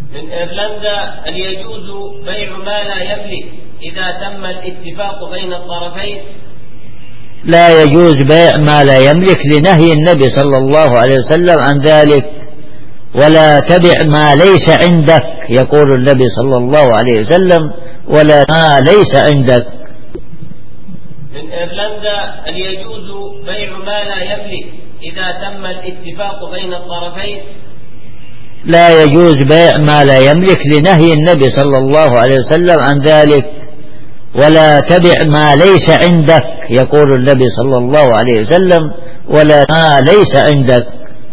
من إيرلندا: هل يجوز بيع ما لا يملك إذا تم الاتفاق بين الطرفين؟ لا يجوز بيع ما لا يملك لنهي النبي صلى الله عليه وسلم عن ذلك. ولا تبع ما ليس عندك، يقول النبي صلى الله عليه وسلم، ولا ما ليس عندك. من إيرلندا: هل يجوز بيع ما لا يملك إذا تم الاتفاق بين الطرفين؟ لا يجوز بيع ما لا يملك لنهي النبي صلى الله عليه وسلم عن ذلك. ولا تبع ما ليس عندك، يقول النبي صلى الله عليه وسلم، ولا ما ليس عندك.